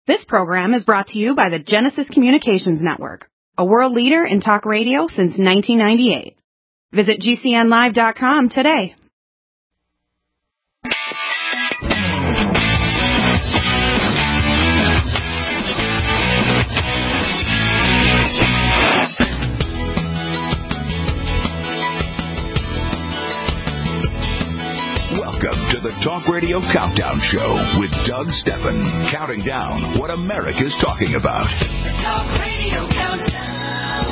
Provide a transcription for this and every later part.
This program is brought to you by the Genesis Communications Network, a world leader in talk radio since 1998. Visit GCNlive.com today. Welcome to the Talk Radio Countdown Show with Doug Steffen, counting down what America's talking about. The Talk Radio Countdown.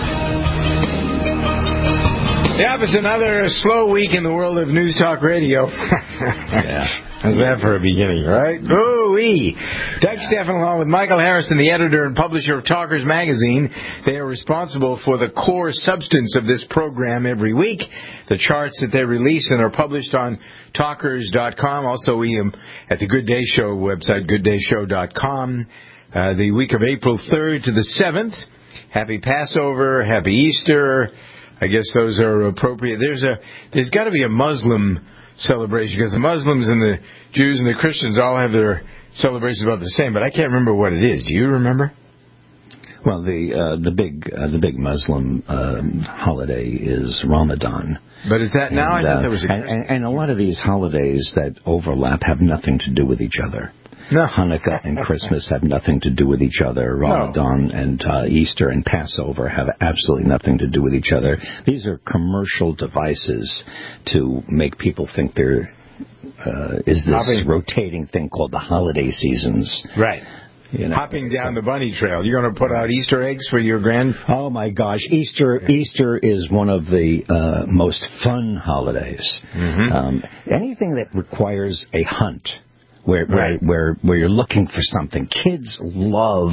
Yeah, it's another slow week in the world of News Talk Radio. Yeah. How's that for a beginning, right? Ooh-wee. Doug Steffen, along with Michael Harrison, the editor and publisher of Talkers Magazine. They are responsible for the core substance of this program every week. The charts that they release and are published on Talkers.com. Also, at the Good Day Show website, gooddayshow.com. The week of April 3rd to the 7th. Happy Passover, Happy Easter. I guess those are appropriate. There's got to be a Muslim celebration, because the Muslims and the Jews and the Christians all have their celebrations about the same, but I can't remember what it is. Do you remember? Well, the big Muslim holiday is Ramadan. But is that now? I thought there was and a lot of these holidays that overlap have nothing to do with each other. No. Hanukkah and Christmas have nothing to do with each other. Ramadan and Easter and Passover have absolutely nothing to do with each other. These are commercial devices to make people think there is this rotating thing called the holiday seasons. Right. You know, hopping down the bunny trail. You're going to put out Easter eggs for your Oh, my gosh. Easter is one of the most fun holidays. Mm-hmm. Anything that requires a hunt. Where you're looking for something. Kids love,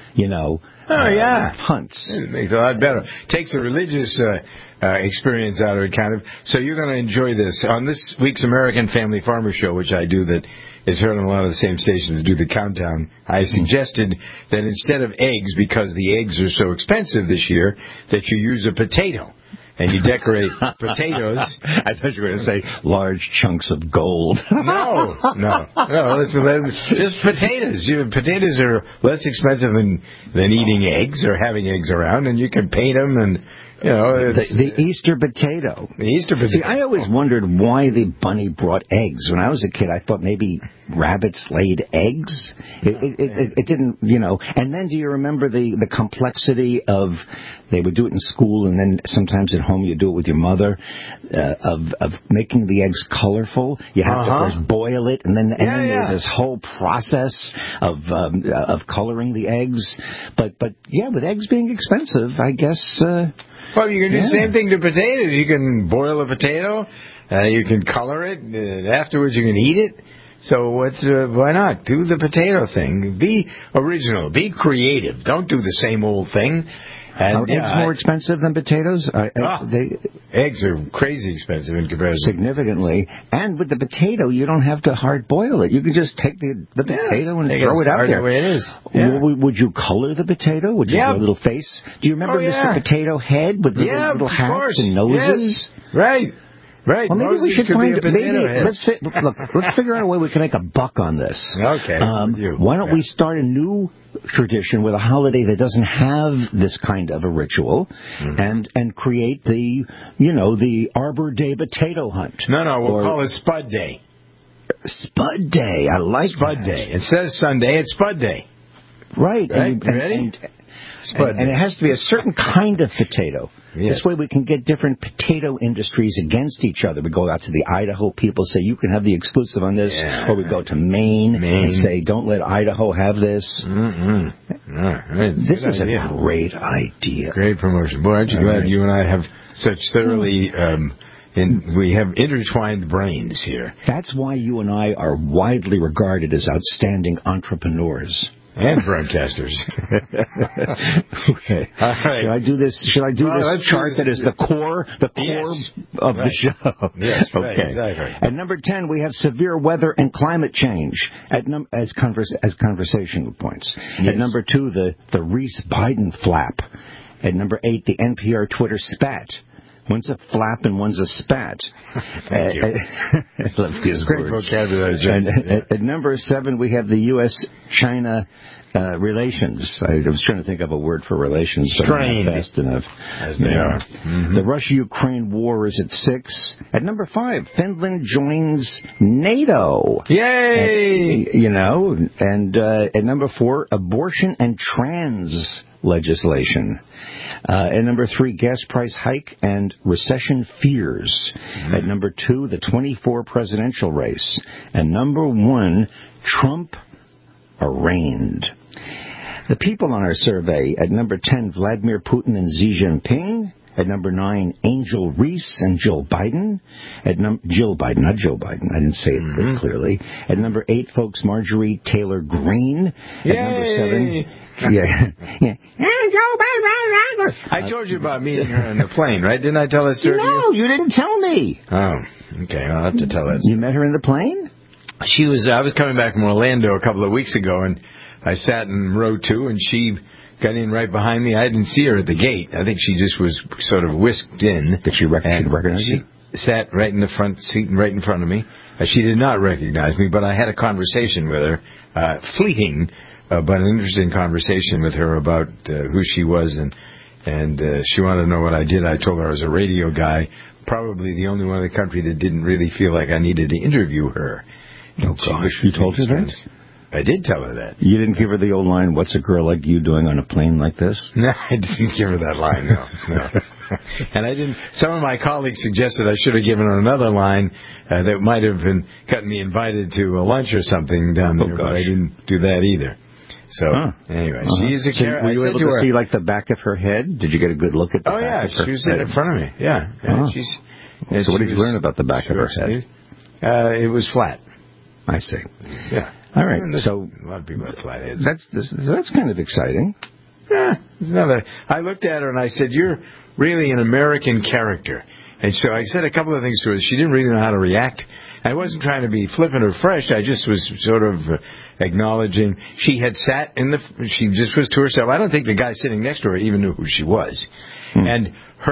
hunts. It makes it a lot better. Takes the religious experience out of it, kind of. So you're going to enjoy this. On this week's American Family Farmer Show, which I do, that is heard on a lot of the same stations that do the countdown, I suggested that instead of eggs, because the eggs are so expensive this year, that you use a potato. And you decorate potatoes. I thought you were going to say large chunks of gold. No. Just potatoes. Potatoes are less expensive than eating eggs or having eggs around, and you can paint them and. The Easter potato. The Easter potato. See, I always wondered why the bunny brought eggs. When I was a kid, I thought maybe rabbits laid eggs. It didn't, And then do you remember the complexity of, they would do it in school, and then sometimes at home you do it with your mother, of making the eggs colorful. You have to first boil it, and then there's this whole process of coloring the eggs. But with eggs being expensive, I guess. Well, you can do the same thing to potatoes. You can boil a potato, you can color it, and afterwards you can eat it. So why not? Do the potato thing. Be original. Be creative. Don't do the same old thing. Are eggs more expensive than potatoes? Eggs are crazy expensive in comparison. Significantly. And with the potato, you don't have to hard boil it. You can just take the potato and throw it out there. The way it is. Yeah. Would you color the potato? Would you have a little face? Do you remember Mr. Potato Head with the little hats and noses? Yes. Right. Right. Well, maybe we should let's figure out a way we can make a buck on this. Okay. Why don't we start a new tradition with a holiday that doesn't have this kind of a ritual, and create the Arbor Day potato hunt? No, we'll call it Spud Day. Spud Day. I like Spud Day. Instead of Sunday, it's Spud Day. Right. Ready? And it has to be a certain kind of potato. Yes. This way we can get different potato industries against each other. We go out to the Idaho people, say you can have the exclusive on this, or we go to Maine and say don't let Idaho have this. This is a great idea. Great promotion. Boy, aren't you glad you and I have such thoroughly... we have intertwined brains here. That's why you and I are widely regarded as outstanding entrepreneurs. And broadcasters. Okay. All right. Should I do this chart that is the core of the show? Yes, okay. Right, exactly. At number 10, we have severe weather and climate change as conversational points. Yes. At number 2, the Reese Biden flap. At number 8, the NPR Twitter spat. One's a flap and one's a spat. Thank you. I love his Great words. vocabulary. At number 7, we have the U.S.-China relations. I was trying to think of a word for relations, but I'm not fast enough. As they are. The Russia-Ukraine war is at 6. At number 5, Finland joins NATO. Yay! And at number 4, abortion and trans legislation. At number 3, gas price hike and recession fears. At number 2, the 24 presidential race. And number 1, Trump arraigned. The people on our survey: at number 10, Vladimir Putin and Xi Jinping. At number 9, Angel Reese and Jill Biden. Jill Biden, not Joe Biden. I didn't say it very clearly. At number 8, folks, Marjorie Taylor Greene. At number 7, Joe Biden. I told you about meeting her on the plane, right? Didn't I tell that story? No, you didn't tell me. Oh, okay. I'll have to tell that. You met her in the plane? I was coming back from Orlando a couple of weeks ago, and I sat in row 2, and she got in right behind me. I didn't see her at the gate. I think she just was sort of whisked in. Did she recognize you? She sat right in the front seat and right in front of me. She did not recognize me, but I had a conversation with her, fleeting, but an interesting conversation with her about who she was, and she wanted to know what I did. I told her I was a radio guy, probably the only one in the country that didn't really feel like I needed to interview her. Oh, gosh. You told her that? I did tell her that. You didn't give her the old line, "What's a girl like you doing on a plane like this?" No, I didn't give her that line, no. And I didn't. Some of my colleagues suggested I should have given her another line that might have gotten me invited to a lunch or something down there, but I didn't do that either. So, anyway, she's a character. Were you able to see, like, the back of her head? Did you get a good look at the back of her head? Oh, yeah, she was in front of me. Yeah. So what did you learn about the back of her head? It was flat. I see. Yeah. All right. So a lot of people have flat heads. That's kind of exciting. Yeah. I looked at her and I said, "You're really an American character." And so I said a couple of things to her. She didn't really know how to react. I wasn't trying to be flippant or fresh. I just was sort of acknowledging she had sat she just was to herself. I don't think the guy sitting next to her even knew who she was. And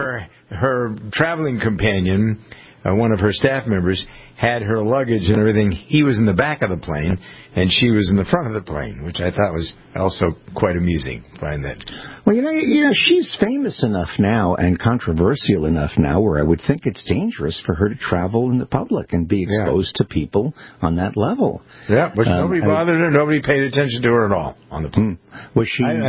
her traveling companion, one of her staff members, had her luggage and everything. He was in the back of the plane, and she was in the front of the plane, which I thought was also quite amusing. Find that. Well, she's famous enough now and controversial enough now where I would think it's dangerous for her to travel in the public and be exposed to people on that level. Yeah, but nobody bothered her. Nobody paid attention to her at all on the plane. Was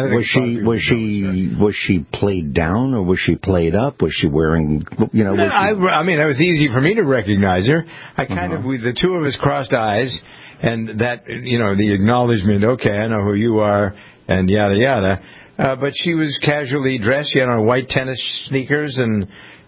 she played down, or was she played up? Was she wearing? I mean, it was easy for me to recognize her. I kind of, the two of us crossed eyes, and that, the acknowledgement. Okay, I know who you are, and yada yada. But she was casually dressed. She had on white tennis sneakers, and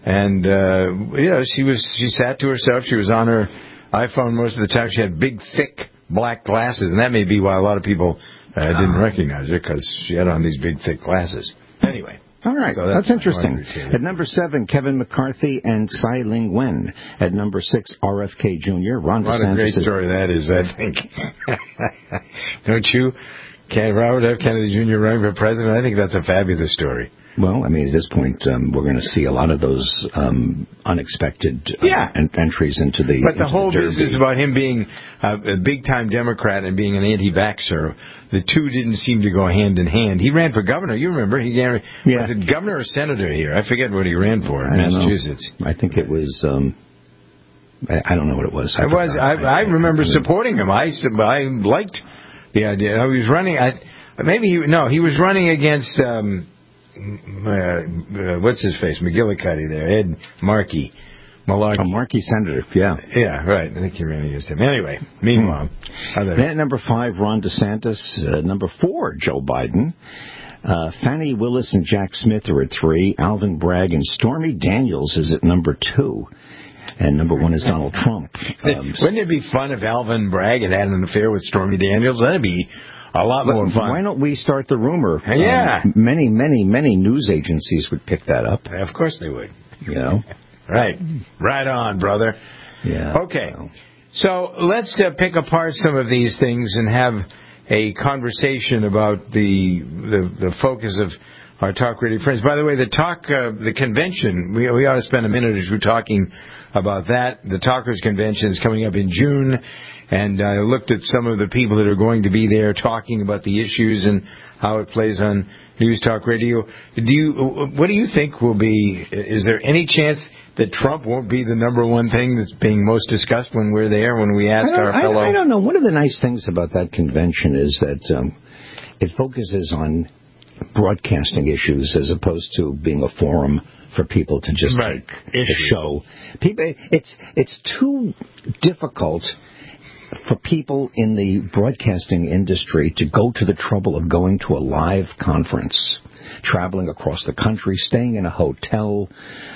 she sat to herself. She was on her iPhone most of the time. She had big, thick black glasses, and that may be why a lot of people didn't recognize her, because she had on these big, thick glasses. Anyway. All right, so that's interesting. At number 7, Kevin McCarthy and Tsai Ing-wen. At number 6, RFK Jr. Ron DeSantis. What a great story that is, I think. Don't you? Robert F. Kennedy Jr. running for president? I think that's a fabulous story. Well, I mean, at this point, we're going to see a lot of those unexpected entries into the. But the whole business about him being a big-time Democrat and being an anti-vaxxer, the two didn't seem to go hand in hand. He ran for governor. You remember? Was it governor or senator here? I forget what he ran for in Massachusetts. I think it was. I don't know what it was. I remember supporting him. I liked the idea. He was running. He was running against. What's his face? McGillicuddy there. Ed Markey. Malarkey. Markey senator, yeah. Yeah, right. I think he ran against him. Anyway, meanwhile. Then at number 5, Ron DeSantis. Number 4, Joe Biden. Fannie Willis and Jack Smith are at 3. Alvin Bragg and Stormy Daniels is at number 2. And number 1 is Donald Trump. Wouldn't it be fun if Alvin Bragg had an affair with Stormy Daniels? That'd be a lot more fun. Why don't we start the rumor? Yeah. Many news agencies would pick that up. Of course they would. Right. Right on, brother. Yeah. Okay. So let's pick apart some of these things and have a conversation about the focus our talk radio friends. By the way, the convention, we ought to spend a minute or two talking about that. The Talkers Convention is coming up in June, and I looked at some of the people that are going to be there talking about the issues and how it plays on News Talk Radio. What do you think will be? Is there any chance that Trump won't be the number one thing that's being most discussed when we're there? When we ask our fellow, I don't know. One of the nice things about that convention is that it focuses on broadcasting issues as opposed to being a forum for people to just take the show. It's too difficult for people in the broadcasting industry to go to the trouble of going to a live conference, traveling across the country, staying in a hotel.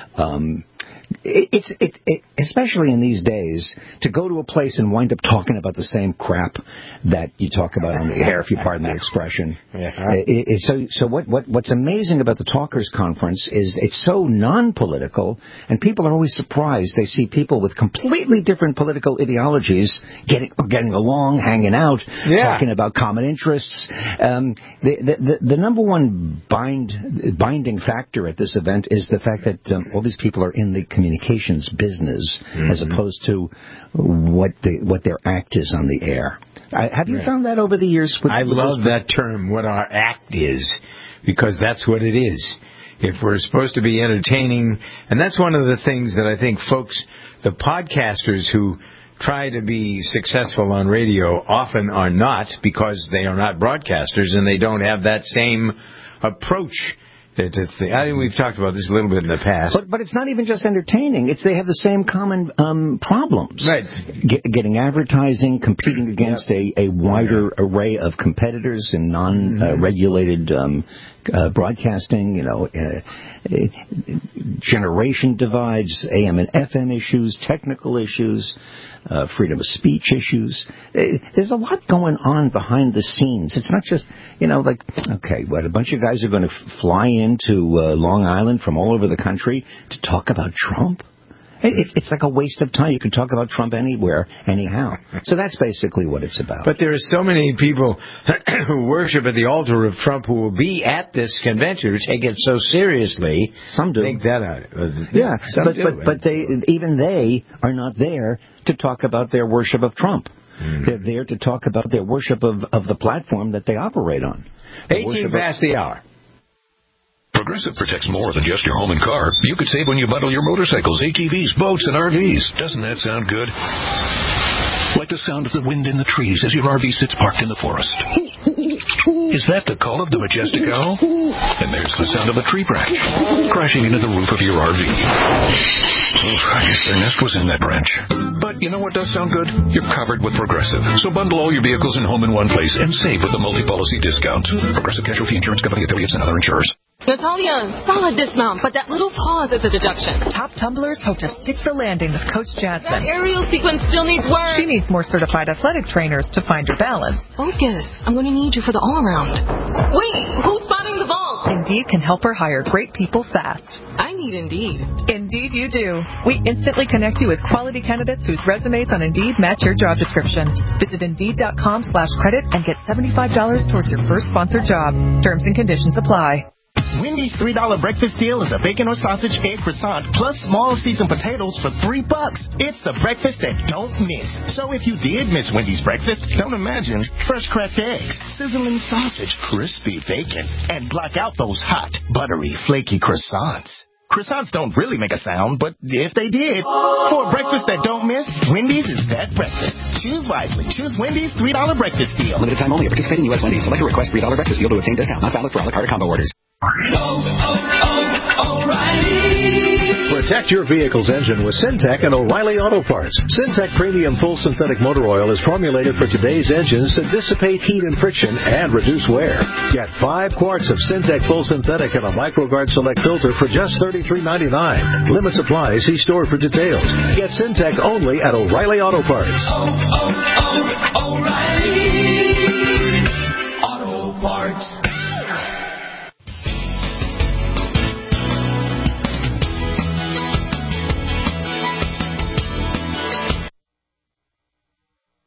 Especially in these days, to go to a place and wind up talking about the same crap that you talk about on the air, if you pardon the expression. So what's amazing about the Talkers Conference is it's so non-political, and people are always surprised. They see people with completely different political ideologies getting along, hanging out, talking about common interests. The number one binding factor at this event is the fact that all these people are in the communications business, as opposed to what their act is on the air. Have you found that over the years? I love that term, what our act is, because that's what it is. If we're supposed to be entertaining, and that's one of the things that I think folks, the podcasters who try to be successful on radio often are not, because they are not broadcasters and they don't have that same approach. I think we've talked about this a little bit in the past. But it's not even just entertaining. They have the same common problems. Right. Getting advertising, competing against a wider array of competitors in non-regulated broadcasting, generation divides, AM and FM issues, technical issues, freedom of speech issues. There's a lot going on behind the scenes. It's not just, a bunch of guys are going to fly into Long Island from all over the country to talk about Trump? It's like a waste of time. You can talk about Trump anywhere, anyhow. So that's basically what it's about. But there are so many people who worship at the altar of Trump who will be at this convention, who take it so seriously. Some do. Think that out. Yeah, but they are not there to talk about their worship of Trump. They're there to talk about their worship of the platform that they operate on. 18 past the hour. Progressive protects more than just your home and car. You could save when you bundle your motorcycles, ATVs, boats, and RVs. Doesn't that sound good? Like the sound of the wind in the trees as your RV sits parked in the forest. Is that the call of the majestic owl? And there's the sound of a tree branch crashing into the roof of your RV. Oh, I guess their nest was in that branch. But you know what does sound good? You're covered with Progressive. So bundle all your vehicles and home in one place and save with the multi-policy discount. Progressive Casualty Insurance Company, affiliates, and other insurers. Natalia, solid dismount, but that little pause is a deduction. Top tumblers hope to stick the landing with Coach Jasmine. That aerial sequence still needs work. She needs more certified athletic trainers to find her balance. Focus. I'm going to need you for the all-around. Wait, who's spotting the vault? Indeed can help her hire great people fast. I need Indeed. Indeed you do. We instantly connect you with quality candidates whose resumes on Indeed match your job description. Visit Indeed.com/credit and get $75 towards your first sponsored job. Terms and conditions apply. Wendy's $3 breakfast deal is a bacon or sausage egg croissant plus small seasoned potatoes for $3. It's the breakfast that don't miss. So if you did miss Wendy's breakfast, don't imagine fresh cracked eggs, sizzling sausage, crispy bacon, and block out those hot, buttery, flaky croissants. Croissants don't really make a sound, but if they did, for a breakfast that don't miss, Wendy's is that breakfast. Choose wisely. Choose Wendy's $3 breakfast deal. Limited time only. Participate in U.S. Wendy's. Select a request $3 breakfast deal to obtain discount. Not valid for a la carte or combo orders. O'Reilly. Protect your vehicle's engine with Syntec and O'Reilly Auto Parts. Syntec Premium Full Synthetic Motor Oil is formulated for today's engines to dissipate heat and friction and reduce wear. Get 5 quarts of Syntec Full Synthetic and a MicroGuard Select filter for just $33.99. Limit supply. See store for details. Get Syntec only at O'Reilly Auto Parts. O'Reilly Auto Parts.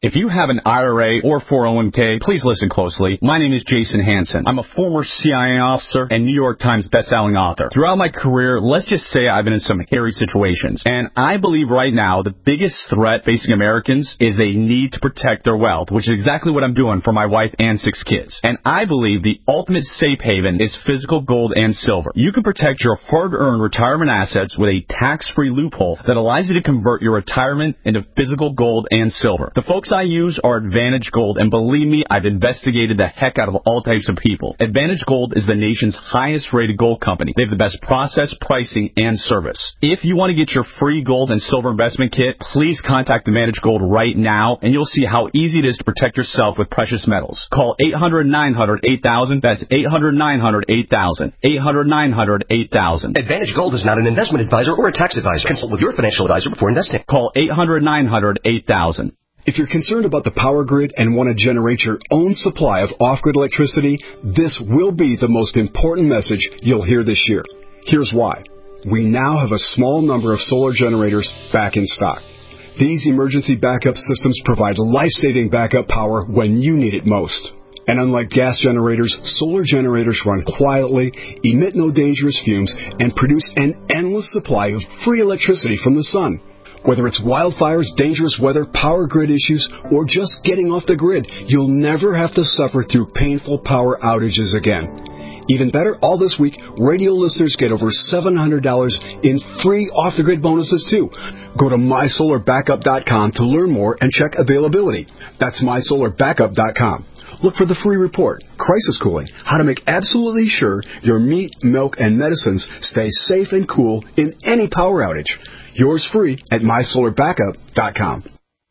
If you have an IRA or 401k, please listen closely. My name is Jason Hansen. I'm a former CIA officer and New York Times bestselling author. Throughout my career, let's just say I've been in some hairy situations. And I believe right now the biggest threat facing Americans is they need to protect their wealth, which is exactly what I'm doing for my wife and 6 kids. And I believe the ultimate safe haven is physical gold and silver. You can protect your hard-earned retirement assets with a tax-free loophole that allows you to convert your retirement into physical gold and silver. The folks I use are Advantage Gold, and believe me, I've investigated the heck out of all types of people. Advantage Gold is the nation's highest-rated gold company. They have the best process, pricing, and service. If you want to get your free gold and silver investment kit, please contact Advantage Gold right now, and you'll see how easy it is to protect yourself with precious metals. Call 800-900-8000. That's 800-900-8000. 800-900-8000. Advantage Gold is not an investment advisor or a tax advisor. Consult with your financial advisor before investing. Call 800-900-8000. If you're concerned about the power grid and want to generate your own supply of off-grid electricity, this will be the most important message you'll hear this year. Here's why. We now have a small number of solar generators back in stock. These emergency backup systems provide life-saving backup power when you need it most. And unlike gas generators, solar generators run quietly, emit no dangerous fumes, and produce an endless supply of free electricity from the sun. Whether it's wildfires, dangerous weather, power grid issues, or just getting off the grid, you'll never have to suffer through painful power outages again. Even better, all this week, radio listeners get over $700 in free off-the-grid bonuses, too. Go to MySolarBackup.com to learn more and check availability. That's MySolarBackup.com. Look for the free report, Crisis Cooling, how to make absolutely sure your meat, milk, and medicines stay safe and cool in any power outage. Yours free at MySolarBackup.com.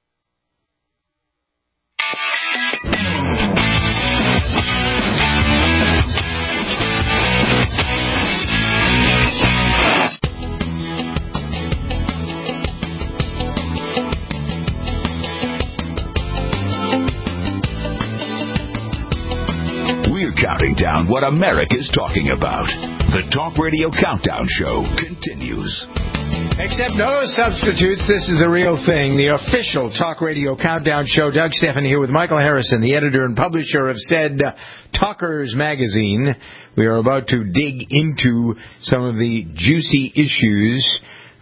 We're counting down what America's talking about. The Talk Radio Countdown Show continues. Except no substitutes. This is the real thing. The official Talk Radio Countdown Show. Doug Stephan here with Michael Harrison, the editor and publisher of said Talkers magazine. We are about to dig into some of the juicy issues.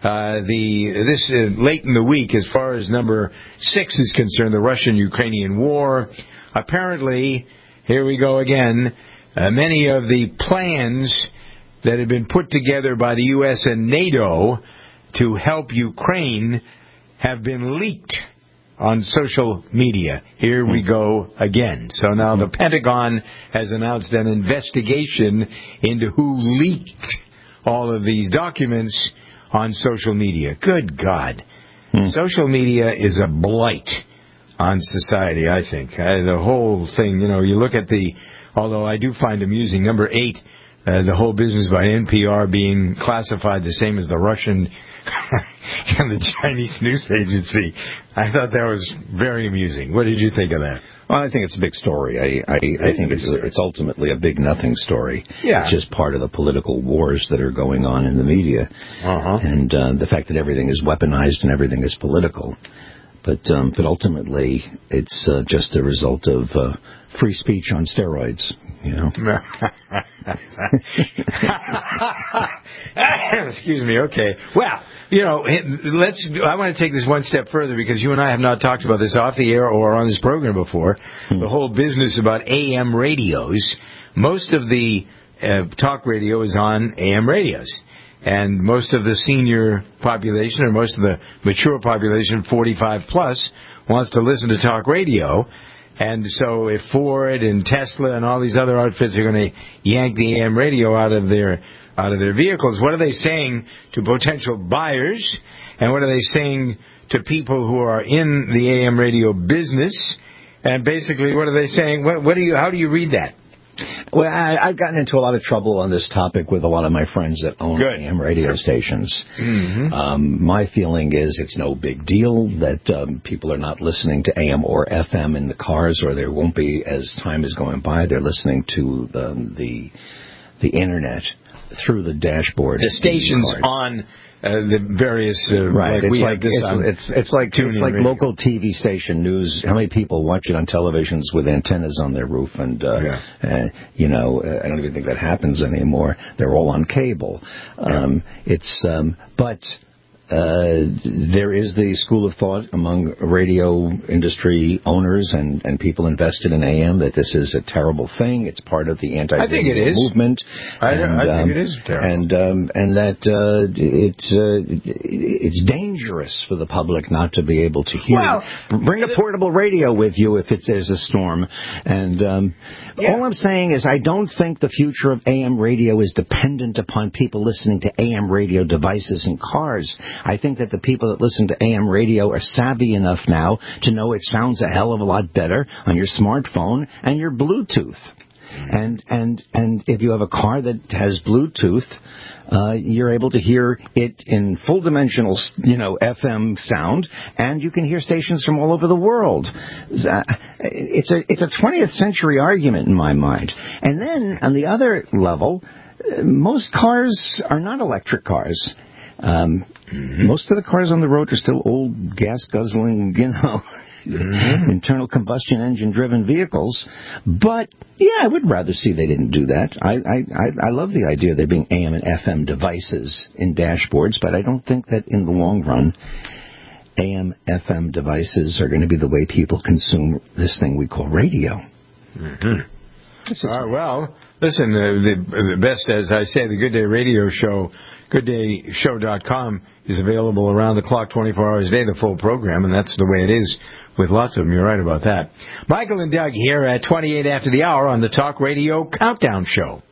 Late in the week, as far as number 6 is concerned, the Russian-Ukrainian war. Apparently, here we go again. Many of the plans that have been put together by the U.S. and NATO to help Ukraine have been leaked on social media. Here we go again. So now the Pentagon has announced an investigation into who leaked all of these documents on social media. Good God. Social media is a blight on society, I think. The whole thing, you look at although I do find amusing, number 8, the whole business by NPR being classified the same as the Russian and the Chinese news agency. I thought that was very amusing. What did you think of that? Well, I think it's a big story. I think it's ultimately a big nothing story. Yeah. It's just part of the political wars that are going on in the media. And the fact that everything is weaponized and everything is political. But ultimately, it's just a result of free speech on steroids, Excuse me. Okay. Well, I want to take this one step further because you and I have not talked about this off the air or on this program before. The whole business about AM radios. Most of the talk radio is on AM radios. And most of the senior population, or most of the mature population, 45 plus, wants to listen to talk radio. And so if Ford and Tesla and all these other outfits are going to yank the AM radio out of their vehicles, what are they saying to potential buyers? And what are they saying to people who are in the AM radio business? And basically, what are they saying? How do you read that? Well, I've gotten into a lot of trouble on this topic with a lot of my friends that own AM radio stations. Mm-hmm. My feeling is it's no big deal that people are not listening to AM or FM in the cars, or there won't be as time is going by. They're listening to the Internet. through the dashboard. The stations on the various right. Like it's like local TV station news. How many people watch it on televisions with antennas on their roof? And I don't even think that happens anymore. They're all on cable. But there is the school of thought among radio industry owners and people invested in AM that this is a terrible thing. It's part of the anti-radio movement. I think it is terrible. And that it's dangerous for the public not to be able to hear. Bring a portable radio with you if there's a storm. And all I'm saying is I don't think the future of AM radio is dependent upon people listening to AM radio devices in cars. I think that the people that listen to AM radio are savvy enough now to know it sounds a hell of a lot better on your smartphone and your Bluetooth. And if you have a car that has Bluetooth, you're able to hear it in full dimensional, FM sound, and you can hear stations from all over the world. It's a 20th century argument in my mind. And then on the other level, most cars are not electric cars. Most of the cars on the road are still old gas-guzzling, internal combustion engine-driven vehicles. But, I would rather see they didn't do that. I love the idea of there being AM and FM devices in dashboards, but I don't think that in the long run, AM, FM devices are going to be the way people consume this thing we call radio. Well, listen, the best, as I say, the Good Day Radio Show, GoodDayShow.com is available around the clock 24 hours a day, the full program, and that's the way it is with lots of them. You're right about that. Michael and Doug here at 28 after the hour on the Talk Radio Countdown Show.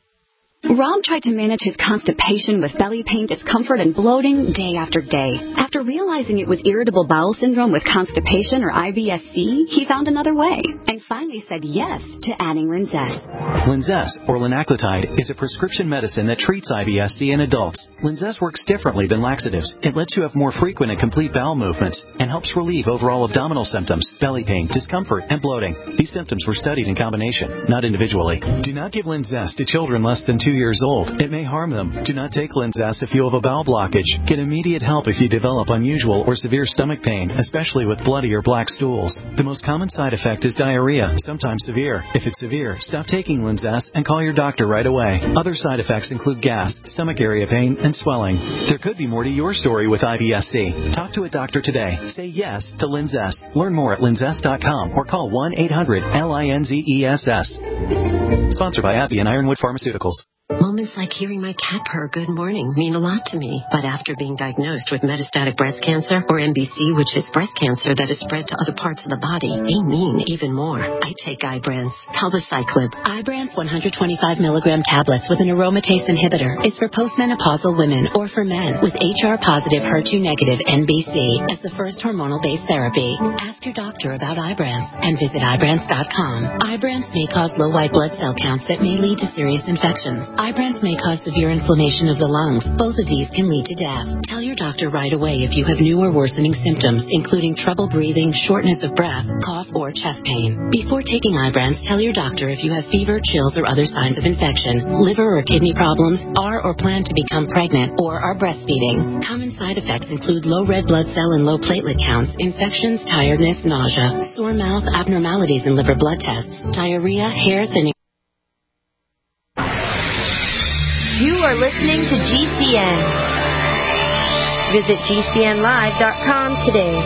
Rob tried to manage his constipation with belly pain, discomfort, and bloating day after day. After realizing it was irritable bowel syndrome with constipation or IBS-C, he found another way and finally said yes to adding Linzess. Linzess, or linaclotide, is a prescription medicine that treats IBS-C in adults. Linzess works differently than laxatives. It lets you have more frequent and complete bowel movements and helps relieve overall abdominal symptoms, belly pain, discomfort, and bloating. These symptoms were studied in combination, not individually. Do not give Linzess to children less than 2 years old. It may harm them. Do not take Linzess if you have a bowel blockage. Get immediate help if you develop unusual or severe stomach pain, especially with bloody or black stools. The most common side effect is diarrhea, sometimes severe. If it's severe, stop taking Linzess and call your doctor right away. Other side effects include gas, stomach area pain, and swelling. There could be more to your story with IBS-C. Talk to a doctor today. Say yes to Linzess. Learn more at linzess.com or call 1-800-LINZESS. Sponsored by AbbVie and Ironwood Pharmaceuticals. Moments like hearing my cat purr good morning mean a lot to me. But after being diagnosed with metastatic breast cancer, or MBC, which is breast cancer that is spread to other parts of the body, they mean even more. I take Ibrance, palbociclib. Ibrance 125 milligram tablets with an aromatase inhibitor is for postmenopausal women or for men with HR-positive, HER2-negative MBC as the first hormonal-based therapy. Ask your doctor about Ibrance and visit Ibrance.com. Ibrance may cause low white blood cell counts that may lead to serious infections. Ibrance may cause severe inflammation of the lungs. Both of these can lead to death. Tell your doctor right away if you have new or worsening symptoms, including trouble breathing, shortness of breath, cough, or chest pain. Before taking Ibrance, tell your doctor if you have fever, chills, or other signs of infection, liver or kidney problems, are or plan to become pregnant, or are breastfeeding. Common side effects include low red blood cell and low platelet counts, infections, tiredness, nausea, sore mouth, abnormalities in liver blood tests, diarrhea, hair thinning. You are listening to GCN. Visit GCNlive.com today.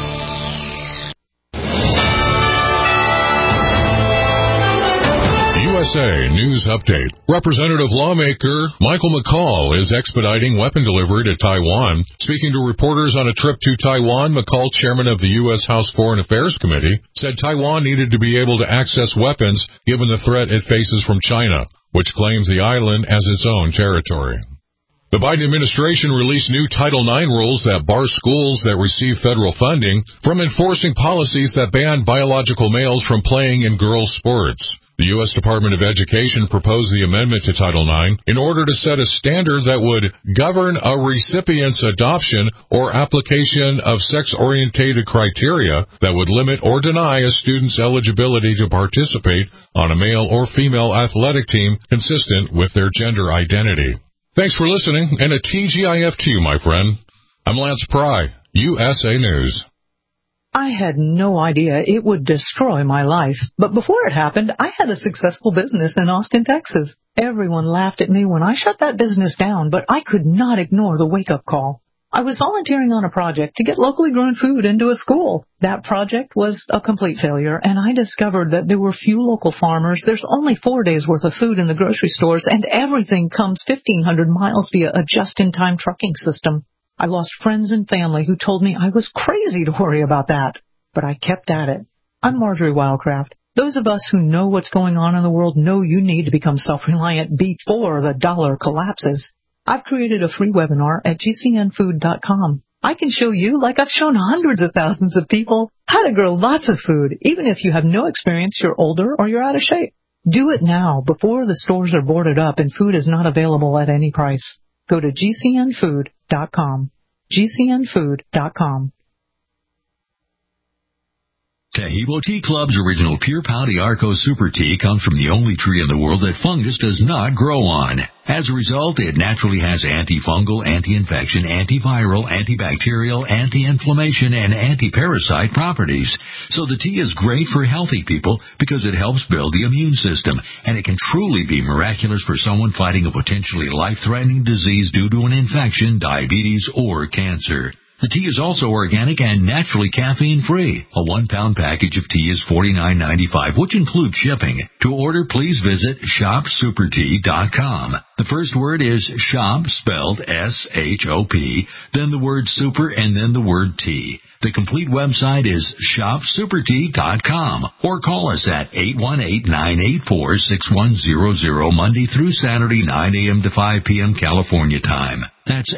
USA News Update. Representative lawmaker Michael McCall is expediting weapon delivery to Taiwan. Speaking to reporters on a trip to Taiwan, McCall, chairman of the U.S. House Foreign Affairs Committee, said Taiwan needed to be able to access weapons given the threat it faces from China, which claims the island as its own territory. The Biden administration released new Title IX rules that bar schools that receive federal funding from enforcing policies that ban biological males from playing in girls' sports. The U.S. Department of Education proposed the amendment to Title IX in order to set a standard that would govern a recipient's adoption or application of sex-orientated criteria that would limit or deny a student's eligibility to participate on a male or female athletic team consistent with their gender identity. Thanks for listening, and a TGIF to you, my friend. I'm Lance Pry, USA News. I had no idea it would destroy my life, but before it happened, I had a successful business in Austin, Texas. Everyone laughed at me when I shut that business down, but I could not ignore the wake-up call. I was volunteering on a project to get locally grown food into a school. That project was a complete failure, and I discovered that there were few local farmers. There's only 4 days' worth of food in the grocery stores, and everything comes 1,500 miles via a just-in-time trucking system. I lost friends and family who told me I was crazy to worry about that, but I kept at it. I'm Marjorie Wildcraft. Those of us who know what's going on in the world know you need to become self-reliant before the dollar collapses. I've created a free webinar at gcnfood.com. I can show you, like I've shown hundreds of thousands of people, how to grow lots of food, even if you have no experience, you're older, or you're out of shape. Do it now, before the stores are boarded up and food is not available at any price. Go to gcnfood.com. gcnfood.com. Taheebo Tea Club's original Pure Pau d'Arco Super Tea comes from the only tree in the world that fungus does not grow on. As a result, it naturally has antifungal, anti-infection, antiviral, antibacterial, anti-inflammation, and anti-parasite properties. So the tea is great for healthy people because it helps build the immune system, and it can truly be miraculous for someone fighting a potentially life-threatening disease due to an infection, diabetes, or cancer. The tea is also organic and naturally caffeine-free. A 1-pound package of tea is $49.95, which includes shipping. To order, please visit shopsupertea.com. The first word is shop, spelled S-H-O-P, then the word super, and then the word tea. The complete website is shopsupertea.com, or call us at 818-984-6100 Monday through Saturday, 9 a.m. to 5 p.m. California time. That's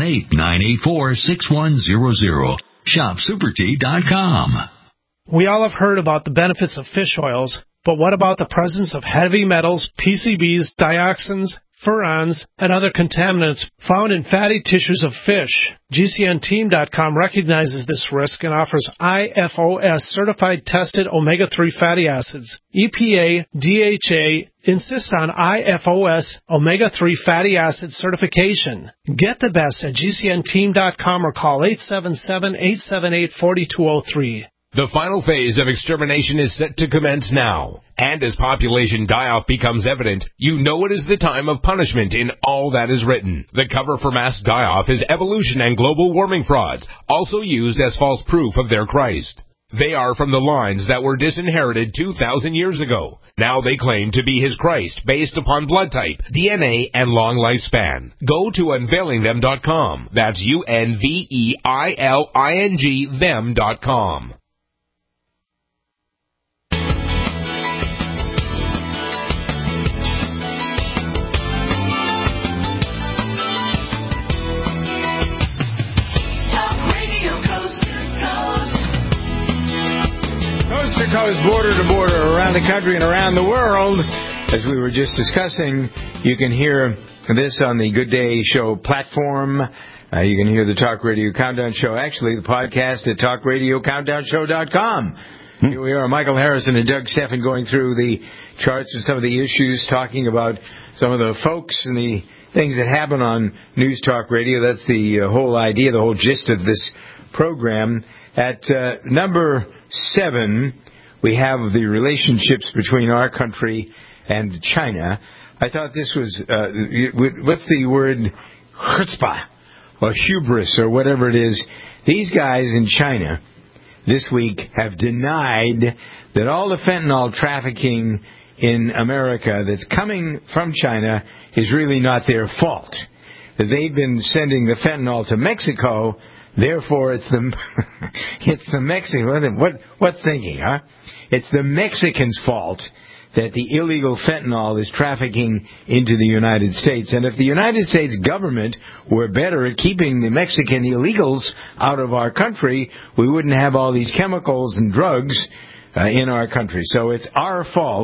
818-984-6100. shopsupertea.com. We all have heard about the benefits of fish oils, but what about the presence of heavy metals, PCBs, dioxins, furans, and other contaminants found in fatty tissues of fish? GCNteam.com recognizes this risk and offers IFOS certified tested omega-3 fatty acids. EPA, DHA insist on IFOS omega-3 fatty acid certification. Get the best at GCNteam.com or call 877-878-4203. The final phase of extermination is set to commence now. And as population die-off becomes evident, you know it is the time of punishment in all that is written. The cover for mass die-off is evolution and global warming frauds, also used as false proof of their Christ. They are from the lines that were disinherited 2,000 years ago. Now they claim to be his Christ based upon blood type, DNA, and long lifespan. Go to unveilingthem.com. That's UNVEILING them.com. Coast to coast, border to border, around the country and around the world. As we were just discussing, you can hear this on the Good Day Show platform. You can hear the Talk Radio Countdown Show, actually the podcast at talkradiocountdownshow.com. Here we are, Michael Harrison and Doug Steffen, going through the charts of some of the issues, talking about some of the folks and the things that happen on News Talk Radio. That's the whole idea, the whole gist of this program. At number 7, we have the relationships between our country and China. I thought this was, what's the word, chutzpah, or hubris, or whatever it is. These guys in China this week have denied that all the fentanyl trafficking in America that's coming from China is really not their fault. That they've been sending the fentanyl to Mexico. Therefore, it's the Mexican. What thinking, huh? It's the Mexicans' fault that the illegal fentanyl is trafficking into the United States. And if the United States government were better at keeping the Mexican illegals out of our country, we wouldn't have all these chemicals and drugs in our country. So it's our fault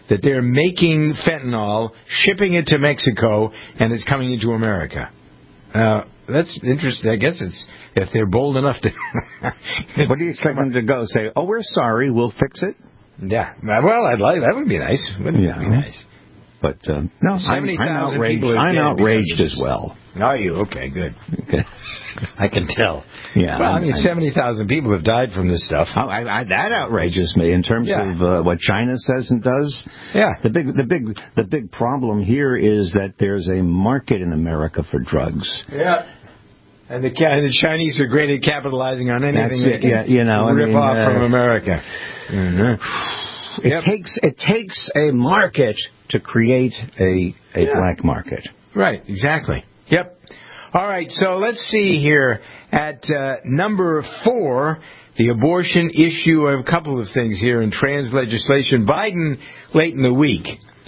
that they're making fentanyl, shipping it to Mexico, and it's coming into America. That's interesting. I guess it's if they're bold enough to. What do you expect them to go? Say, "Oh, we're sorry, we'll fix it." Yeah. Well, I'd like that. Would be nice. Wouldn't it be nice? But no, I'm outraged as well. Are you? Okay, good. Okay. I can tell. Yeah. Well, I mean, 70,000 people have died from this stuff. That outrages me in terms of what China says and does. Yeah. The big problem here is that there's a market in America for drugs. Yeah. And the Chinese are great at capitalizing on anything they can rip off from America. Mm-hmm. It takes a market to create a black market. Right. Exactly. Yep. All right, so let's see here. At number 4, the abortion issue. I have a couple of things here in trans legislation. Biden, late in the week,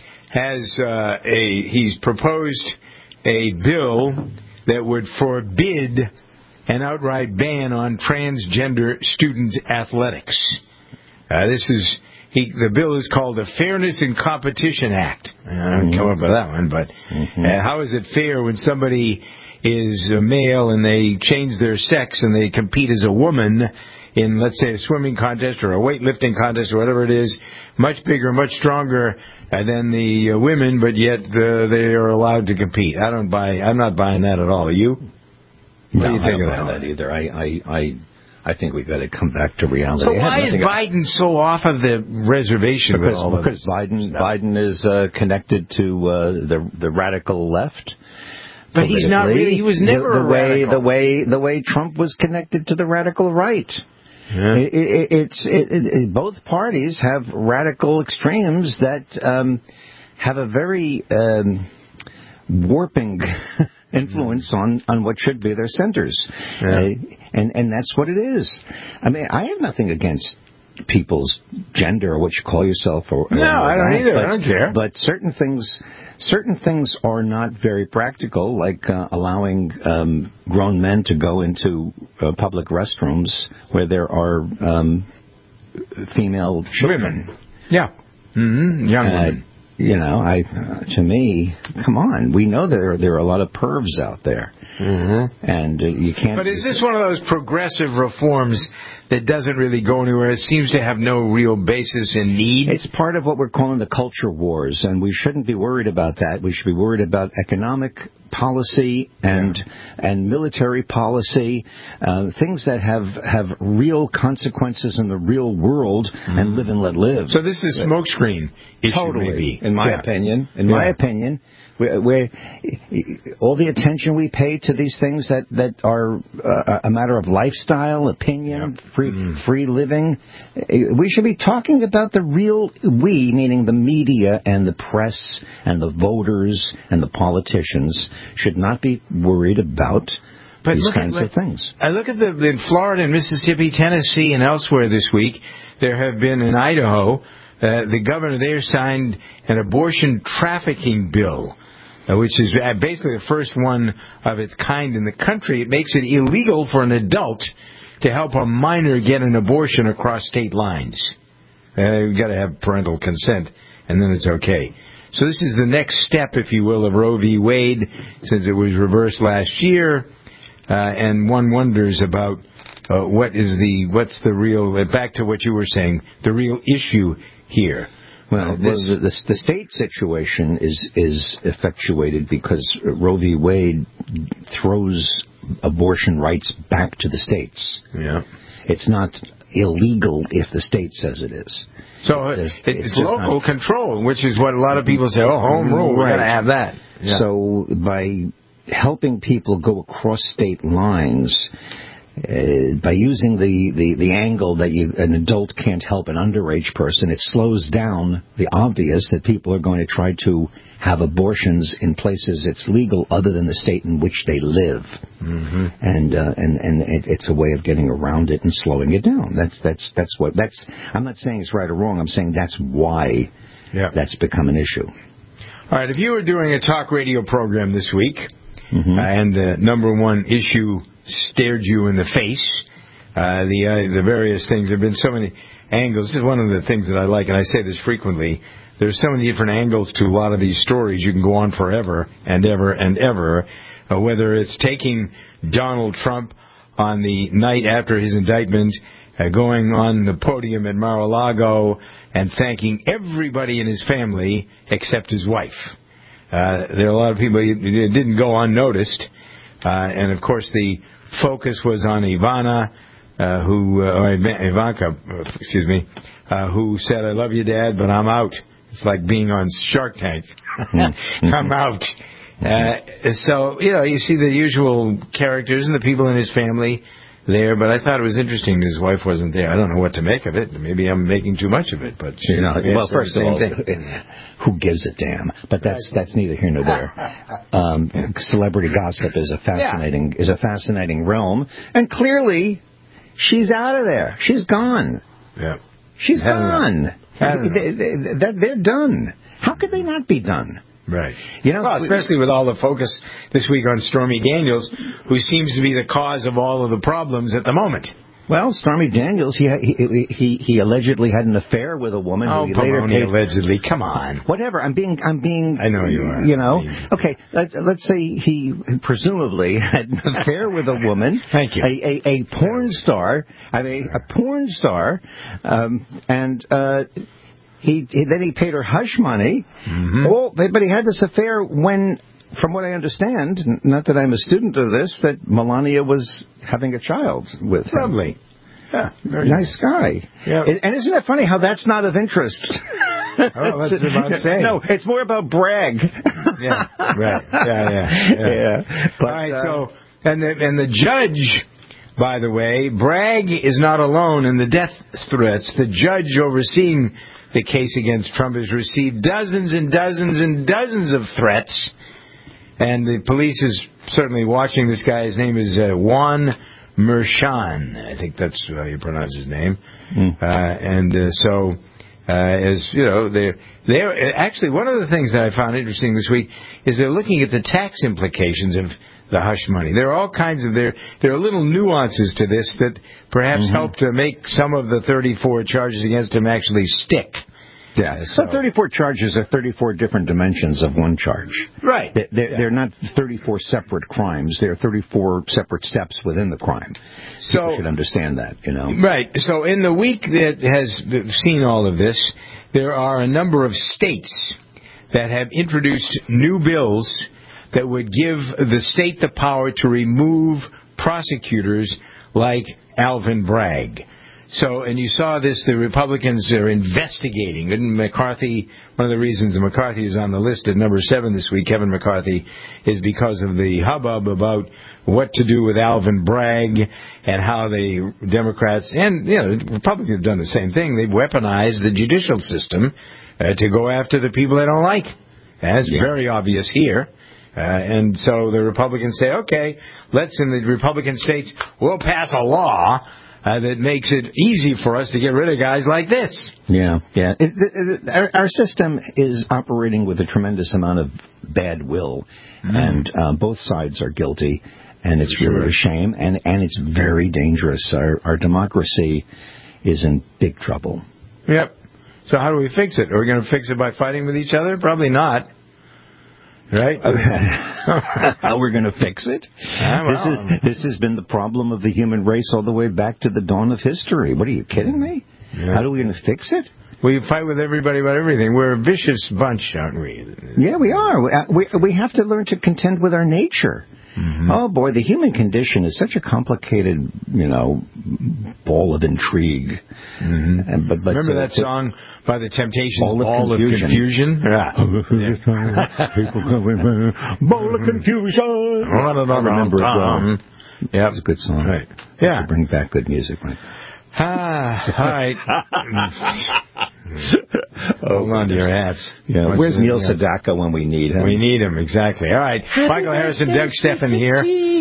he's proposed a bill that would forbid an outright ban on transgender student athletics. The bill is called the Fairness in Competition Act. I didn't come up with that one, but how is it fair when somebody is a male and they change their sex and they compete as a woman in, let's say, a swimming contest or a weightlifting contest or whatever it is, much bigger, much stronger than the women, but yet they are allowed to compete. I'm not buying that at all. Are you? What do you think of that? I don't buy that either. I think we've got to come back to reality. So why is Biden so off of the reservation? Because Biden is connected to the radical left. But he's not really. He was never a radical. The way Trump was connected to the radical right. Yeah. Both parties have radical extremes that have a very warping influence on what should be their centers. Yeah. And that's what it is. I mean, I have nothing against people's gender or what you call yourself. No, I don't either. I don't care. But certain things are not very practical, like allowing grown men to go into public restrooms where there are female children. Women. Yeah. Mm-hmm. Young women. To me, come on. We know there are a lot of pervs out there. Mm-hmm. And you can't... But is this one of those progressive reforms that doesn't really go anywhere? It seems to have no real basis in need. It's part of what we're calling the culture wars, and we shouldn't be worried about that. We should be worried about economic policy and military policy, things that have real consequences in the real world, and live and let live. So this is smokescreen issue, totally, maybe. in my opinion. My opinion. Where all the attention we pay to these things that are a matter of lifestyle, opinion, free living, we should be talking about the real we, meaning the media and the press and the voters and the politicians, should not be worried about these kinds of things. I look at in Florida and Mississippi, Tennessee, and elsewhere this week, there have been in Idaho, the governor there signed an abortion trafficking bill, which is basically the first one of its kind in the country. It makes it illegal for an adult to help a minor get an abortion across state lines. You've got to have parental consent, and then it's okay. So this is the next step, if you will, of Roe v. Wade, since it was reversed last year, and one wonders about what's the real, back to what you were saying, the real issue here. Well, the state situation is effectuated because Roe v. Wade throws abortion rights back to the states. Yeah, it's not illegal if the state says it is. So it's local control, which is what a lot of people say. Oh, home rule, we're going to have that. Yeah. So by helping people go across state lines, by using the angle that an adult can't help an underage person, it slows down the obvious that people are going to try to have abortions in places it's legal other than the state in which they live. Mm-hmm. And it's a way of getting around it and slowing it down. That's I'm not saying it's right or wrong. I'm saying that's why that's become an issue. All right, if you were doing a talk radio program this week, and the number one issue stared you in the face, the various things. There have been so many angles. This is one of the things that I like, and I say this frequently. There's so many different angles to a lot of these stories. You can go on forever and ever and ever, whether it's taking Donald Trump on the night after his indictment, going on the podium at Mar-a-Lago and thanking everybody in his family except his wife. There are a lot of people who didn't go unnoticed. And, of course, the focus was on Ivanka, who said, "I love you, Dad, but I'm out." It's like being on Shark Tank. I'm out. So, you see the usual characters and the people in his family there, but I thought it was interesting his wife wasn't there. I don't know what to make of it. Maybe I'm making too much of it, but well, first of all, who gives a damn? But that's neither here nor there. Celebrity gossip is a fascinating realm, and clearly she's out of there. She's gone. Yeah, she's gone. They're done. How could they not be done? Right. Especially with all the focus this week on Stormy Daniels, who seems to be the cause of all of the problems at the moment. Well, Stormy Daniels, he allegedly had an affair with a woman. Oh, who he later paid, allegedly. Come on. Whatever. I'm being. I know you are. Okay. Let's say he presumably had an affair with a woman. Thank you. A porn star. I mean, a porn star, and. Then he paid her hush money. Mm-hmm. But he had this affair when, from what I understand, not that I'm a student of this, that Melania was having a child with him. Lovely. Yeah, very nice guy. Yeah. And isn't it funny how that's not of interest? Oh, that's what I'm saying. No, it's more about brag. Yeah, right. Yeah. But, all right, so, and the judge, by the way, Bragg is not alone in the death threats. The judge overseeing the case against Trump has received dozens and dozens and dozens of threats, and the police is certainly watching this guy. His name is Juan Merchan. I think that's how you pronounce his name. So, as you know, they're actually, one of the things that I found interesting this week is they're looking at the tax implications of the hush money. There are all kinds of there are little nuances to this that perhaps help to make some of the 34 charges against him actually stick. Yeah, so 34 charges are 34 different dimensions of one charge. Right. They're not 34 separate crimes. They're 34 separate steps within the crime. So people should understand that, Right. So in the week that has seen all of this, there are a number of states that have introduced new bills that would give the state the power to remove prosecutors like Alvin Bragg. So, and you saw this, the Republicans are investigating. And McCarthy, one of the reasons McCarthy is on the list at number 7 this week, Kevin McCarthy, is because of the hubbub about what to do with Alvin Bragg and how the Democrats and, the Republicans have done the same thing. They've weaponized the judicial system to go after the people they don't like. That's very obvious here. And so the Republicans say, okay, let's, in the Republican states, we'll pass a law that makes it easy for us to get rid of guys like this. Yeah. Our system is operating with a tremendous amount of bad will, and both sides are guilty, and it's really a shame, and it's very dangerous. Our democracy is in big trouble. Yep. So how do we fix it? Are we going to fix it by fighting with each other? Probably not. Right? How we're going to fix it? This has been the problem of the human race all the way back to the dawn of history. What, are you kidding me? Yeah. How are we going to fix it? We fight with everybody about everything. We're a vicious bunch, aren't we? Yeah, we are. We have to learn to contend with our nature. Mm-hmm. Oh, boy, the human condition is such a complicated, ball of intrigue. Mm-hmm. But remember that song by the Temptations, Ball of Confusion? Yeah. Ball of Confusion. I remember it well. Yeah, it's a good song. Right. Yeah. Bring back good music, Mike. All right. Hold on to your hats. Yeah, where's Neil Sedaka when we need him? We need him, exactly. All right. Michael Harrison, Doug Stephan here.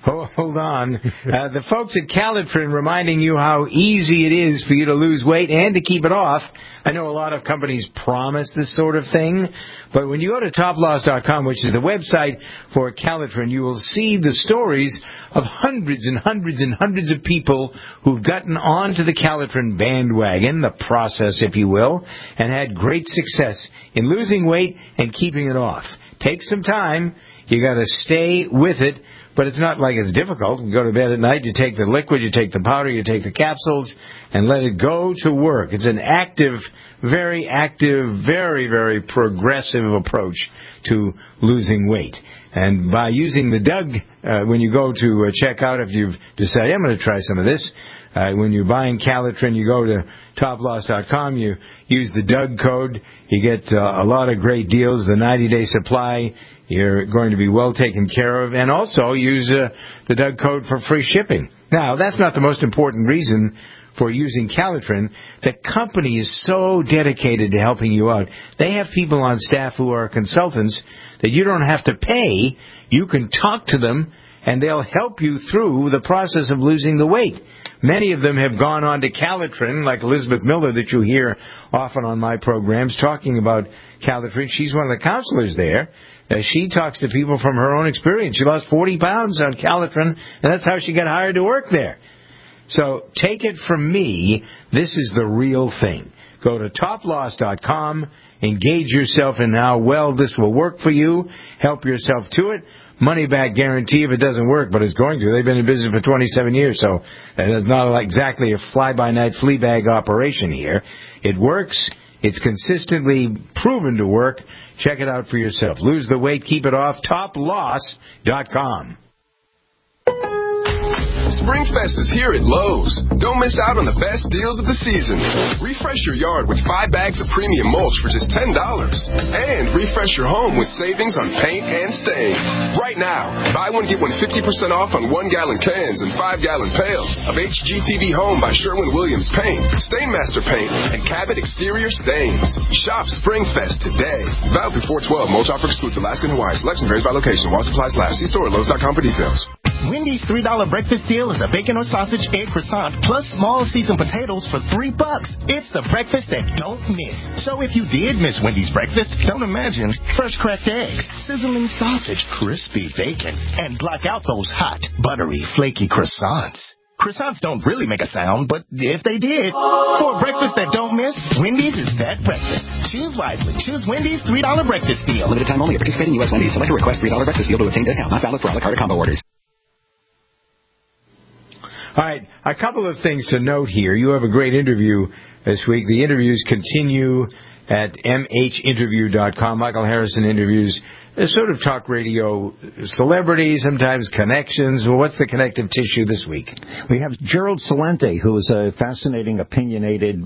Hold on. The folks at Calitrin reminding you how easy it is for you to lose weight and to keep it off. I know a lot of companies promise this sort of thing, but when you go to toploss.com, which is the website for Calitrin, you will see the stories of hundreds and hundreds and hundreds of people who've gotten onto the Calitrin bandwagon, the process, if you will, and had great success in losing weight and keeping it off. Takes some time. You got to stay with it. But it's not like it's difficult. You go to bed at night, you take the liquid, you take the powder, you take the capsules, and let it go to work. It's an active, very, very progressive approach to losing weight. And by using the DUG, when you go to check out, if you've decided, I'm going to try some of this, when you're buying Calitrin, you go to toploss.com, you use the DUG code, you get a lot of great deals, the 90-day supply. You're going to be well taken care of, and also use the DUG code for free shipping. Now, that's not the most important reason for using Calitrin. The company is so dedicated to helping you out. They have people on staff who are consultants that you don't have to pay. You can talk to them, and they'll help you through the process of losing the weight. Many of them have gone on to Calitrin, like Elizabeth Miller that you hear often on my programs talking about Calitrin. She's one of the counselors there. She talks to people from her own experience. She lost 40 pounds on Calitrin, and that's how she got hired to work there. So take it from me, this is the real thing. Go to toploss.com, engage yourself in how well this will work for you, help yourself to it. Money back guarantee if it doesn't work, but it's going to. They've been in business for 27 years, so it's not like exactly a fly-by-night flea bag operation here. It works. It's consistently proven to work. Check it out for yourself. Lose the weight, keep it off. Toploss.com. Springfest is here at Lowe's. Don't miss out on the best deals of the season. Refresh your yard with 5 bags of premium mulch for just $10. And refresh your home with savings on paint and stain. Right now, buy one, get one 50% off on 1-gallon cans and 5-gallon pails of HGTV Home by Sherwin-Williams Paint, Stainmaster Paint, and Cabot Exterior Stains. Shop Springfest today. Valid through 4/12. Mulch offer excludes Alaska and Hawaii. Selection varies by location. While supplies last. See store at Lowe's.com for details. Wendy's $3 breakfast deal is a bacon or sausage egg croissant plus small seasoned potatoes for $3. It's the breakfast that don't miss. So if you did miss Wendy's breakfast, don't imagine fresh cracked eggs, sizzling sausage, crispy bacon, and block out those hot, buttery, flaky croissants. Croissants don't really make a sound, but if they did, for a breakfast that don't miss, Wendy's is that breakfast. Choose wisely. Choose Wendy's $3 breakfast deal. Limited time only. Participating U.S. Wendy's. Select a request $3 breakfast deal to obtain discount. Not valid for a la carte or combo orders. All right, a couple of things to note here. You have a great interview this week. The interviews continue at mhinterview.com. Michael Harrison interviews sort of talk radio celebrities, sometimes connections. Well, what's the connective tissue this week? We have Gerald Celente, who is a fascinating, opinionated,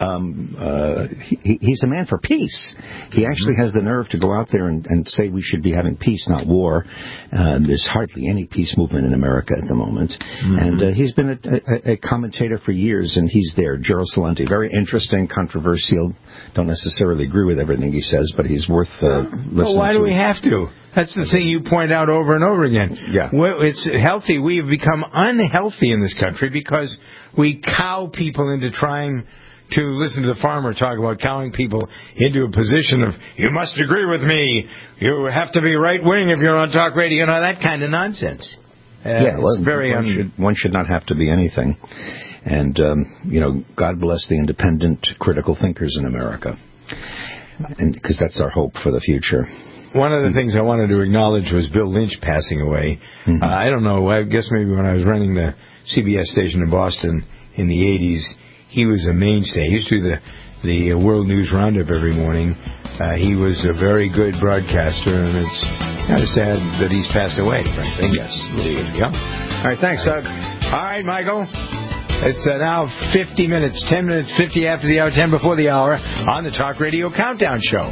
he's a man for peace. He actually has the nerve to go out there and say we should be having peace, not war. There's hardly any peace movement in America at the moment. Mm-hmm. And he's been a commentator for years, and he's there. Gerald Celente, very interesting, controversial. Don't necessarily agree with everything he says, but he's worth listening to. Well, why do we have to? That's the thing you point out over and over again. Yeah. Well, it's healthy. We have become unhealthy in this country because we cow people into trying to listen to the farmer talk about cowing people into a position of, you must agree with me, you have to be right-wing if you're on talk radio, you know, that kind of nonsense. Well, it's very one should not have to be anything. And, God bless the independent, critical thinkers in America. And because that's our hope for the future. One of the things I wanted to acknowledge was Bill Lynch passing away. Mm-hmm. I don't know, I guess maybe when I was running the CBS station in Boston in the 80s, he was a mainstay. He used to do the World News Roundup every morning. He was a very good broadcaster, and it's kind of sad that he's passed away, frankly. Yes, indeed. Yeah. All right, thanks, Doug. All right, Michael. It's now 50 minutes, 10 minutes, 50 after the hour, 10 before the hour on the Talk Radio Countdown Show.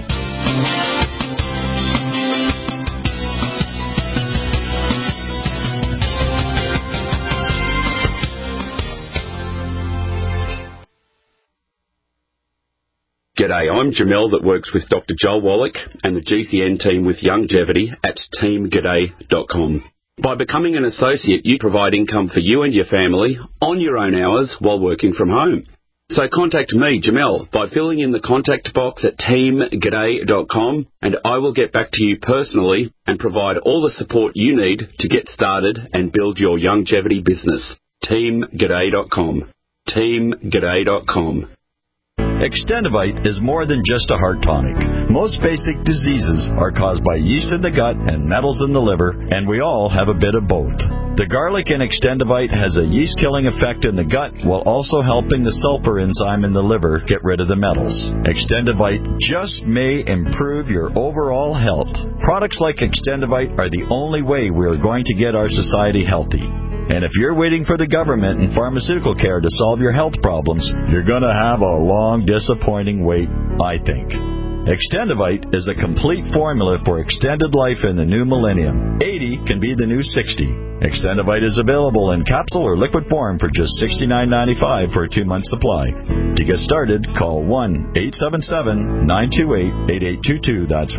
G'day, I'm Jamel that works with Dr. Joel Wallach and the GCN team with Longevity at teamg'day.com. By becoming an associate, you provide income for you and your family on your own hours while working from home. So contact me, Jamel, by filling in the contact box at teamg'day.com, and I will get back to you personally and provide all the support you need to get started and build your longevity business. teamg'day.com. teamg'day.com. Extendivite is more than just a heart tonic. Most basic diseases are caused by yeast in the gut and metals in the liver, and we all have a bit of both. The garlic in Extendivite has a yeast-killing effect in the gut while also helping the sulfur enzyme in the liver get rid of the metals. Extendivite just may improve your overall health. Products like Extendivite are the only way we are going to get our society healthy. And if you're waiting for the government and pharmaceutical care to solve your health problems, you're going to have a long, disappointing wait, I think. Extendivite is a complete formula for extended life in the new millennium. 80 can be the new 60. Extendivite is available in capsule or liquid form for just $69.95 for a 2-month supply. To get started, call 1-877-928-8822. That's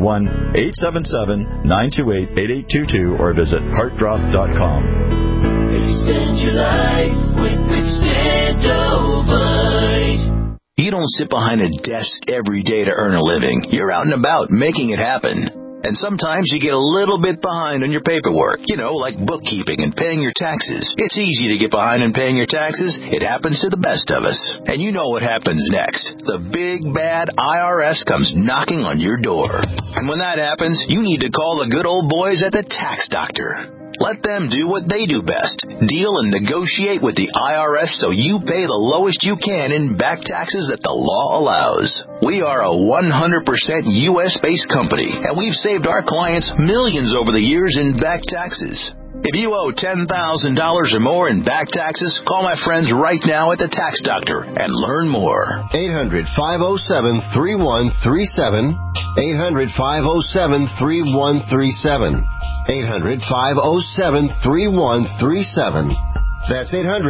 1-877-928-8822 or visit heartdrop.com. Extend your life with Extendivite. You don't sit behind a desk every day to earn a living. You're out and about making it happen. And sometimes you get a little bit behind on your paperwork, like bookkeeping and paying your taxes. It's easy to get behind in paying your taxes. It happens to the best of us. And you know what happens next. The big, bad IRS comes knocking on your door. And when that happens, you need to call the good old boys at the Tax Doctor. Let them do what they do best. Deal and negotiate with the IRS so you pay the lowest you can in back taxes that the law allows. We are a 100% U.S.-based company, and we've saved our clients millions over the years in back taxes. If you owe $10,000 or more in back taxes, call my friends right now at the Tax Doctor and learn more. 800-507-3137. 800-507-3137. 800-507-3137. That's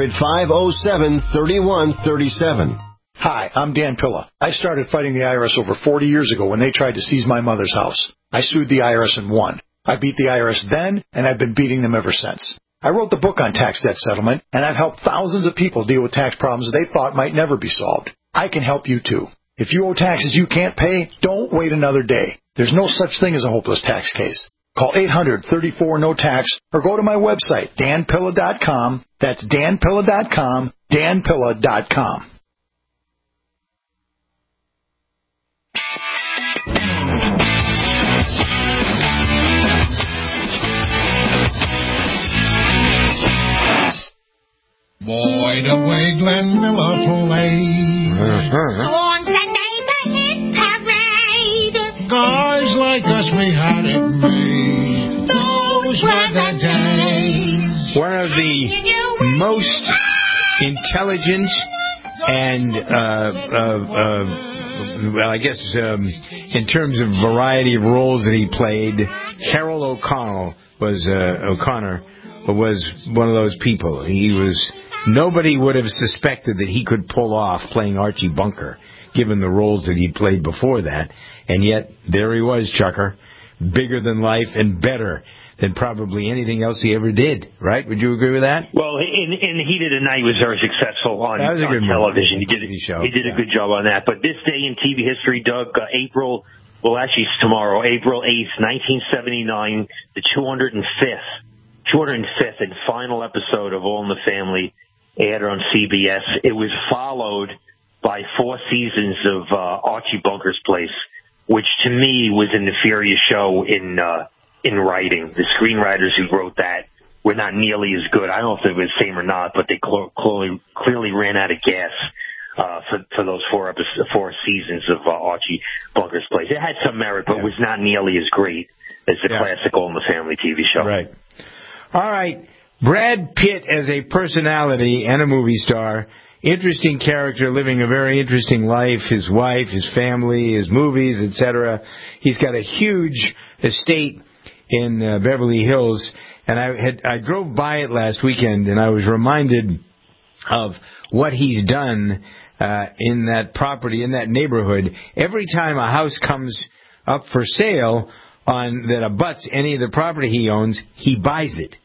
800-507-3137. Hi, I'm Dan Pilla. I started fighting the IRS over 40 years ago when they tried to seize my mother's house. I sued the IRS and won. I beat the IRS then, and I've been beating them ever since. I wrote the book on tax debt settlement, and I've helped thousands of people deal with tax problems they thought might never be solved. I can help you too. If you owe taxes you can't pay, don't wait another day. There's no such thing as a hopeless tax case. Call 800-34-NO-TAX or go to my website, danpilla.com. That's danpilla.com, danpilla.com. Boy, the way Glenn Miller played. On Sunday, the hit parade. Guys like us, we had it made. Those were the days. One of the most intelligent and, in terms of variety of roles that he played, Harold O'Connor was one of those people. Nobody would have suspected that he could pull off playing Archie Bunker, given the roles that he played before that. And yet, there he was, Chucker, bigger than life and better than probably anything else he ever did, right? Would you agree with that? Well, in The Heat of the Night, he was very successful on television. He did a good job on that. But this day in TV history, Doug, April 8th, 1979, the 205th and final episode of All in the Family aired on CBS. It was followed by 4 seasons of Archie Bunker's Place, which to me was an inferior show in writing. The screenwriters who wrote that were not nearly as good. I don't know if it was the same or not, but they clearly ran out of gas for those 4 seasons of Archie Bunker's Place. It had some merit, but was not nearly as great as the classic All in the Family TV show. Right. All right. Brad Pitt as a personality and a movie star. Interesting character, living a very interesting life. His wife, his family, his movies, etc. He's got a huge estate in Beverly Hills, and I drove by it last weekend, and I was reminded of what he's done in that property, in that neighborhood. Every time a house comes up for sale that abuts any of the property he owns, he buys it.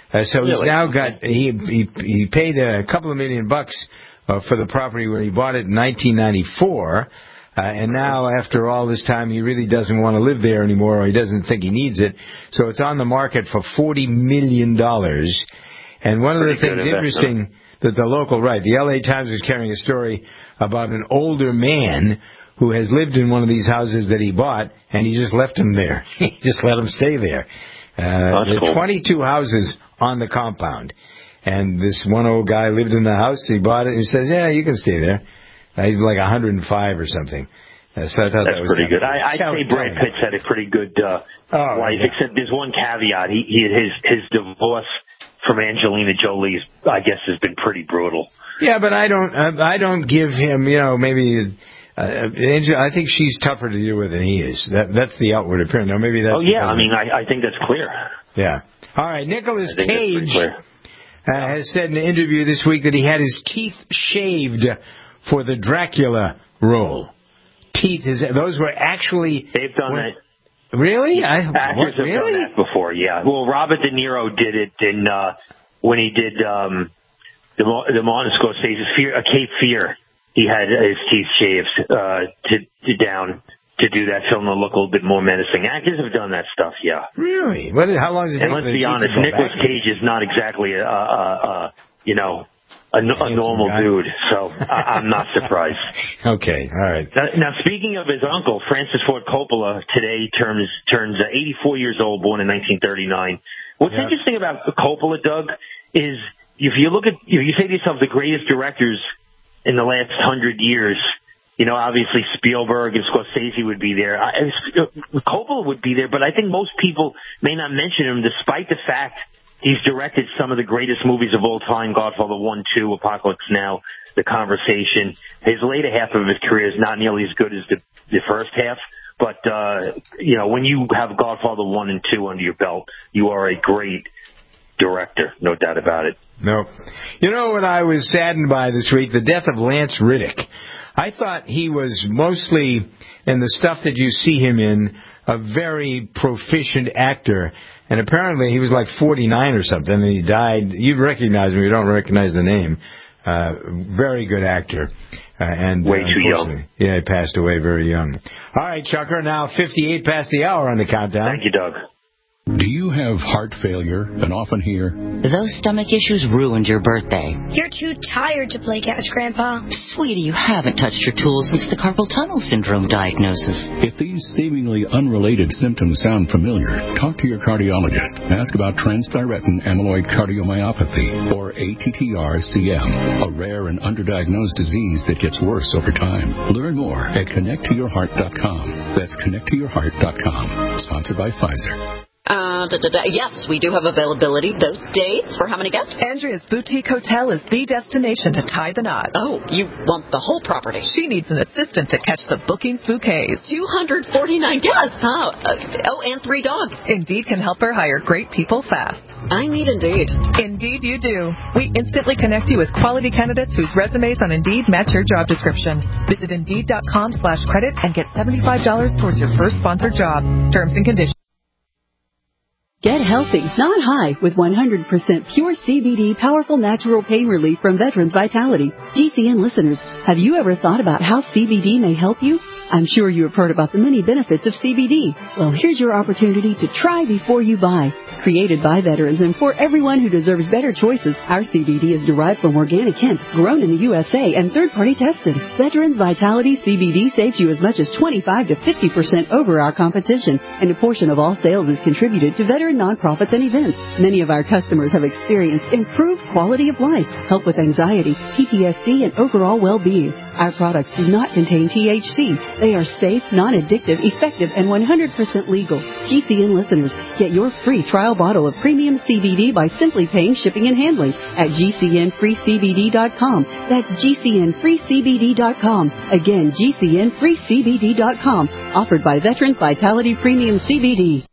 So he's now got he paid a couple of $1 million for the property when he bought it in 1994. And now, after all this time, he really doesn't want to live there anymore, or he doesn't think he needs it. So it's on the market for $40 million. And one of the things interesting that the LA Times was carrying a story about an older man who has lived in one of these houses that he bought, and he just left him there. He just let him stay there. There are 22 houses on the compound. And this one old guy lived in the house. He bought it. He says, yeah, you can stay there. He's like 105 or something. So I thought that was pretty good. I'd say Brad Pitt's had a pretty good life, except there's one caveat. His divorce from Angelina Jolie, I guess, has been pretty brutal. Yeah, but I don't give him, maybe. I think she's tougher to deal with than he is. That's the outward appearance. Now, maybe that's. Oh yeah, I think that's clear. Yeah. All right, Nicolas Cage has said in an interview this week that he had his teeth shaved for the Dracula role. Those were actually... They've done that. Really? Actors have done that before, yeah. Well, Robert De Niro did it when he did the Martin Scorsese Cape Fear. He had his teeth shaved to do that film to look a little bit more menacing. Actors have done that stuff, yeah. Really? How long does it take? And let's be honest, Nicolas Cage is not exactly a normal dude, so I'm not surprised. Okay, all right. Now, speaking of his uncle, Francis Ford Coppola, today turns 84 years old, born in 1939. What's interesting about Coppola, Doug, is if you say to yourself the greatest directors in the last 100 years, obviously Spielberg and Scorsese would be there. Coppola would be there, but I think most people may not mention him, despite the fact he's directed some of the greatest movies of all time: Godfather 1, 2, Apocalypse Now, The Conversation. His later half of his career is not nearly as good as the first half, but when you have Godfather 1 and 2 under your belt, you are a great director, no doubt about it. No. You know what I was saddened by this week? The death of Lance Riddick. I thought he was mostly, in the stuff that you see him in, a very proficient actor. And apparently he was like 49 or something, and he died. You'd recognize him. You don't recognize the name. Very good actor. And way too young. Yeah, he passed away very young. All right, Chucker, now 58 past the hour on the countdown. Thank you, Doug. Do you have heart failure and often hear, those stomach issues ruined your birthday? You're too tired to play catch, Grandpa. Sweetie, you haven't touched your tools since the carpal tunnel syndrome diagnosis. If these seemingly unrelated symptoms sound familiar, talk to your cardiologist. Ask about transthyretin amyloid cardiomyopathy, or ATTR-CM, a rare and underdiagnosed disease that gets worse over time. Learn more at connecttoyourheart.com. That's connecttoyourheart.com. Sponsored by Pfizer. Yes, we do have availability. Those dates for how many guests? Andrea's Boutique Hotel is the destination to tie the knot. Oh, you want the whole property? She needs an assistant to catch the bookings bouquets. 249 guests, huh? And 3 dogs. Indeed can help her hire great people fast. I need Indeed. Indeed you do. We instantly connect you with quality candidates whose resumes on Indeed match your job description. Visit Indeed.com/credit and get $75 towards your first sponsored job. Terms and conditions. Get healthy, not high, with 100% pure CBD powerful natural pain relief from Veterans Vitality. GCN listeners, have you ever thought about how CBD may help you? I'm sure you have heard about the many benefits of CBD. Well, here's your opportunity to try before you buy. Created by veterans and for everyone who deserves better choices, our CBD is derived from organic hemp, grown in the USA, and third-party tested. Veterans Vitality CBD saves you as much as 25 to 50% over our competition, and a portion of all sales is contributed to veteran nonprofits and events. Many of our customers have experienced improved quality of life, help with anxiety, PTSD, and overall well-being. Our products do not contain THC. They are safe, non-addictive, effective, and 100% legal. GCN listeners, get your free trial bottle of premium CBD by simply paying shipping and handling at GCNFreeCBD.com. That's GCNFreeCBD.com. Again, GCNFreeCBD.com. Offered by Veterans Vitality Premium CBD.